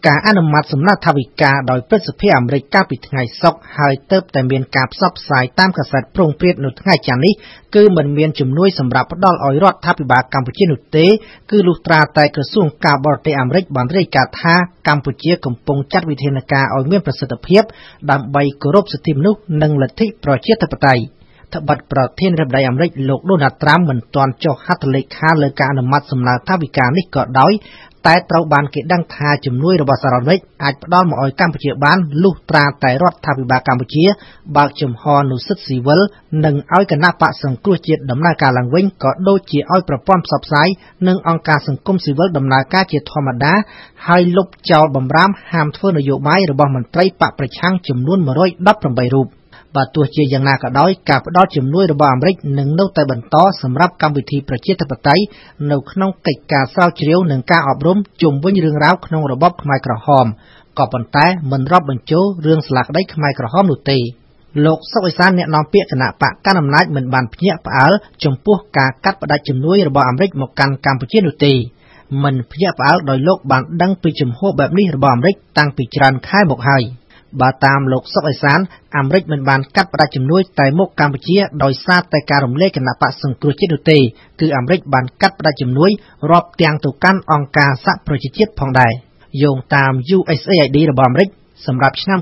ការអនុម័តសំណើថាវិការដោយព្រឹទ្ធសភាអាមេរិកកាលពីថ្ងៃសុក្រហើយទើបតែមានការផ្សព្វផ្សាយតាមកាសែតព្រោងព្រាតនៅថ្ងៃច័ន្ទនេះគឺមិនមានជំនួយសម្រាប់ផ្ដល់ឲ្យរដ្ឋាភិបាលកម្ពុជានោះទេគឺលុះត្រាតែក្រសួងការបរទេសអាមេរិកបានរាយការណ៍ថាកម្ពុជាកំពុងចាត់វិធានការឲ្យមានប្រសិទ្ធភាពដើម្បីគោរពសិទ្ធិមនុស្សនិងលទ្ធិប្រជាធិបតេយ្យត្បិតប្រធានាធិបតីអាមេរិកលោកដូណាល់ត្រាំមិនទាន់ចុះហត្ថលេខាលើការអនុម័តសំណើថាវិការនេះក៏ដោយតែត្រូវបានគេដឹងថាជំនួយរបស់សហរដ្ឋអាមេរិកអាចផ្ដល់មកឲ្យកម្ពុជាបានលុះត្រាតែរដ្ឋាភិបាលកម្ពុជាបើកចំហនូវសិទ្ធិស៊ីវិលនិងឲ្យគណៈបកសង្គ្រោះជាតិដំណើរការឡើងវិញក៏ដូចជាឲ្យប្រព័ន្ធផ្សព្វផ្សាយនិងអង្គការសង្គមស៊ីវិលដំណើរការជាធម្មតាហើយលុបចោលបំរាមហាមធ្វើនយោបាយរបស់មន្ត្រីបកប្រឆាំងចំនួន118រូបបើទោះជាយ៉ាងណាក៏ដោយការផ្ដល់ជំនួយរបស់អាមេរិកនឹងនៅតែបន្តសម្រាប់កម្មវិធីប្រជាធិបតេយ្យនៅក្នុងកិច្ចការស្រាវជ្រាវនិងការអប់រំជុំវិញរឿងរ៉ាវក្នុងរបបខ្មែរក្រហមក៏ប៉ុន្តែមិនរាប់បញ្ចូលរឿងស្លាកក្តីខ្មែរក្រហមនោះទេលោកសុកអេសានអ្នកនាំពាក្យគណៈបកកណ្ដាលអំណាចមិនបានភ្ញាក់ផ្អើលចំពោះការកាត់ផ្តាច់ជំនួយរបស់អាមេរិកមកកាន់កម្ពុជានោះទេមិនភ្ញាក់ផ្អើលដោយលោកបានដឹងពីជំហរបែបនេះរបស់អាមេរិកតាំងពីច្រើនខែមកហើយបើតាមលោកសុកអេសានអាមេរិកមិនបានកាត់ផ្តាច់ជំនួយតែមកកម្ពុជាដោយសារតែការរំលែកគណៈបកសង្គ្រោះជាតិនោះទេគឺអាមេរិកបានកាត់ផ្តាច់ជំនួយរាប់ទាំងទៅកាន់អង្គការសហប្រជាជាតិផងដែរយោងតាម USAID របស់អាមេរិកសម្រាប់ឆ្នាំ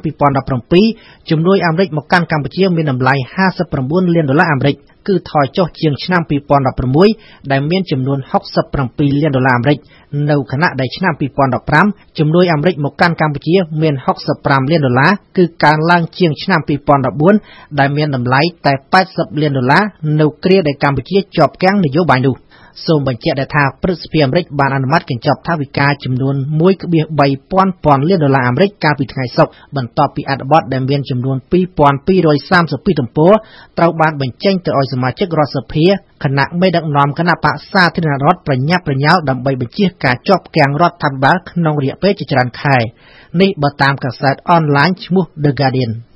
2017ជំនួយអាមេរិកមកកាន់កម្ពុជាមានតម្លៃ$59 លានអាមេរិកគឺថយចុះជាងឆ្នាំ2016ដែលមានចំនួន$67 លានអាមេរិកនៅខណៈដែលឆ្នាំ2015ជំនួយអាមេរិកមកកាន់កម្ពុជាមាន$65 លានគឺកើនឡើងជាងឆ្នាំ2014ដែលមានតម្លៃតែ$80 លាននៅគ្រាដែលកម្ពុជាជាប់គាំងនយោបាយនោះសូមបញ្ជាក់ថាព្រឹទ្ធសភាអាមេរិកបានអនុម័តកញ្ចប់ថវិកាចំនួន$1.3 ពាន់លានអាមេរិកកាលពីថ្ងៃសុក្របន្ទាប់ពីអត្ថបទដែលមានចំនួន2232ទំព័រត្រូវបានបញ្ចេញទៅឲ្យសមាជិករដ្ឋសភាគណៈមេដឹកនាំគណៈបក្សសាធារណរដ្ឋប្រញាប់ប្រញាល់ដើម្បីបញ្ជៀសការជាប់គាំងរដ្ឋាភិបាលក្នុងរយៈពេលជាច្រើនខែនេះបើតាមកាសែតអនឡាញឈ្មោះ The Guardian